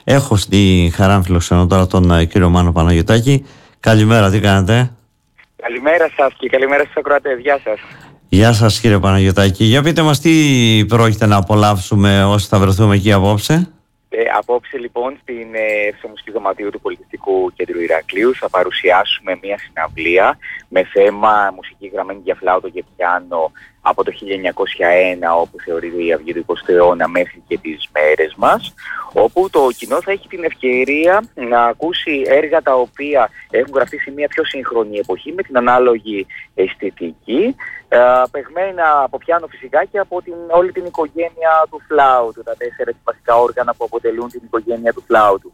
έχω στη χαρά να φιλοξενώ τώρα τον κύριο Μάνο Παναγιωτάκη. Καλημέρα, τι κάνετε? Καλημέρα σας και καλημέρα στους ακροατές. Γεια σας. Γεια σας κύριε Παναγιωτάκη. Για πείτε μας τι πρόκειται να απολαύσουμε όσοι θα βρεθούμε εκεί απόψε. Απόψε λοιπόν στην αίθουσα μουσικής δωματίου του Πολιτιστικού Κέντρου Ηρακλείου θα παρουσιάσουμε μια συναυλία με θέμα μουσική γραμμένη για φλάουτο και πιάνο από το 1901, όπου θεωρείται η αυγή του 20ου αιώνα, μέχρι και τις μέρες μας, όπου το κοινό θα έχει την ευκαιρία να ακούσει έργα τα οποία έχουν γραφτεί σε μια πιο σύγχρονη εποχή με την ανάλογη αισθητική, παιγμένα από πιάνο φυσικά και από όλη την οικογένεια του φλάουτου, τα 4 βασικά όργανα που αποτελούν την οικογένεια του φλάουτου.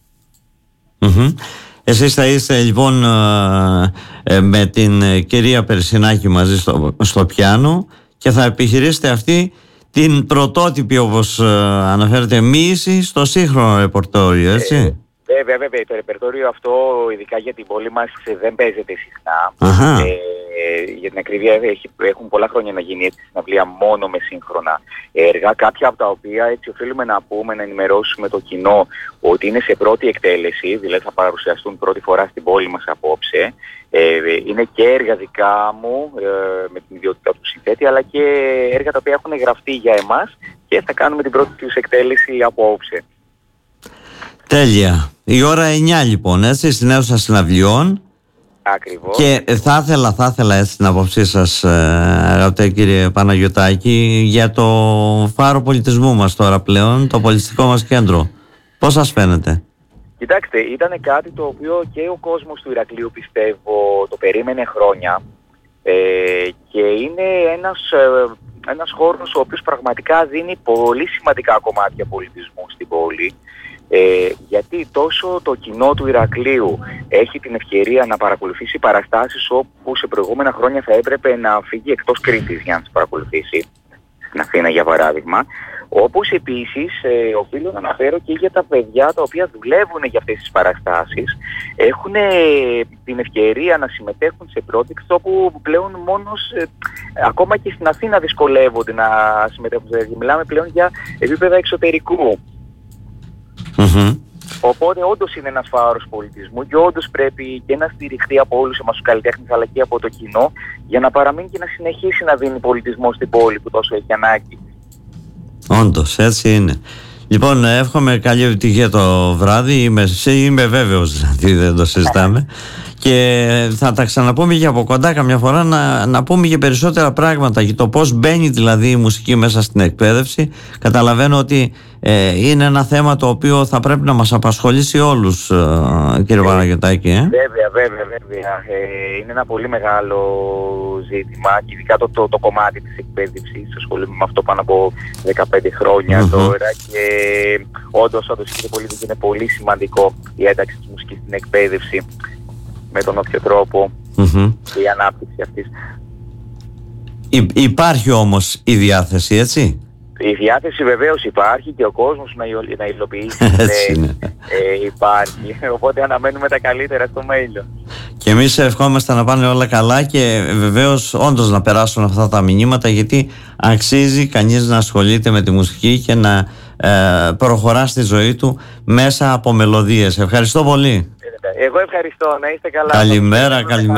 Εσείς θα είστε λοιπόν με την κυρία Περσινάκη μαζί στο πιάνο και θα επιχειρήσετε αυτή την πρωτότυπη, όπως αναφέρετε, μοίηση στο σύγχρονο ρεπερτόριο, έτσι? Βέβαια, το ρεπερτόριο αυτό, ειδικά για την πόλη μας, δεν παίζεται συχνά. Για την ακρίβεια, έχουν πολλά χρόνια να γίνει έτσι συναυλία μόνο με σύγχρονα έργα. Κάποια από τα οποία έτσι οφείλουμε να πούμε, να ενημερώσουμε το κοινό ότι είναι σε πρώτη εκτέλεση, δηλαδή θα παρουσιαστούν πρώτη φορά στην πόλη μας απόψε. Είναι και έργα δικά μου, με την ιδιότητα του συνθέτη, αλλά και έργα τα οποία έχουν γραφτεί για εμάς και θα κάνουμε την πρώτη τους εκτέλεση απόψε. Τέλεια. Η ώρα 9 λοιπόν, έτσι, στην αίθουσα συναυλιών. Ακριβώς. Και θα ήθελα έτσι την άποψή σας, αγαπητέ κύριε Παναγιωτάκη, για το φάρο πολιτισμού μας τώρα πλέον, το πολιτιστικό μας κέντρο. Πώς σας φαίνεται? Κοιτάξτε, ήταν κάτι το οποίο και ο κόσμος του Ηρακλείου, πιστεύω, το περίμενε χρόνια, και είναι ένας χώρος ο οποίος πραγματικά δίνει πολύ σημαντικά κομμάτια πολιτισμού στην πόλη. Γιατί τόσο το κοινό του Ηρακλείου έχει την ευκαιρία να παρακολουθήσει παραστάσεις όπου σε προηγούμενα χρόνια θα έπρεπε να φύγει εκτός Κρήτης για να τις παρακολουθήσει, στην Αθήνα για παράδειγμα, όπως επίσης οφείλω να αναφέρω και για τα παιδιά τα οποία δουλεύουν για αυτές τις παραστάσεις, έχουν την ευκαιρία να συμμετέχουν σε projects όπου πλέον ακόμα και στην Αθήνα δυσκολεύονται να συμμετέχουν. Δηλαδή μιλάμε πλέον για επίπεδα εξωτερικού. Οπότε όντως είναι ένας φάρος πολιτισμού και όντως πρέπει και να στηριχθεί από όλους εμάς τους καλλιτέχνες, αλλά και από το κοινό, για να παραμείνει και να συνεχίσει να δίνει πολιτισμό στην πόλη που τόσο έχει ανάγκη. Όντως, έτσι είναι. Λοιπόν, εύχομαι καλή επιτυχία το βράδυ. Είμαι βέβαιος, δηλαδή δεν το συζητάμε. Και θα τα ξαναπούμε και από κοντά καμιά φορά να πούμε και περισσότερα πράγματα για το πώς μπαίνει δηλαδή η μουσική μέσα στην εκπαίδευση. Καταλαβαίνω ότι είναι ένα θέμα το οποίο θα πρέπει να μας απασχολήσει όλους, κύριε Παναγιωτάκη. Βέβαια. Είναι ένα πολύ μεγάλο ζήτημα, ειδικά το κομμάτι της εκπαίδευσης. Ασχολούμαι με αυτό πάνω από 15 χρόνια τώρα και όντως κύριε Πολίτη, είναι πολύ σημαντικό η ένταξη της μουσικής στην εκπαίδευση με τον όποιο τρόπο και η ανάπτυξη αυτής. Υπάρχει όμως η διάθεση, έτσι? Η διάθεση βεβαίως υπάρχει και ο κόσμος να υλοποιήσει υπάρχει. Οπότε αναμένουμε τα καλύτερα στο μέλλον. Και εμείς ευχόμαστε να πάνε όλα καλά και βεβαίως όντως να περάσουν αυτά τα μηνύματα, γιατί αξίζει κανείς να ασχολείται με τη μουσική και να προχωρά στη ζωή του μέσα από μελωδίες. Ευχαριστώ πολύ. Εγώ ευχαριστώ. Να είστε καλά. Καλημέρα.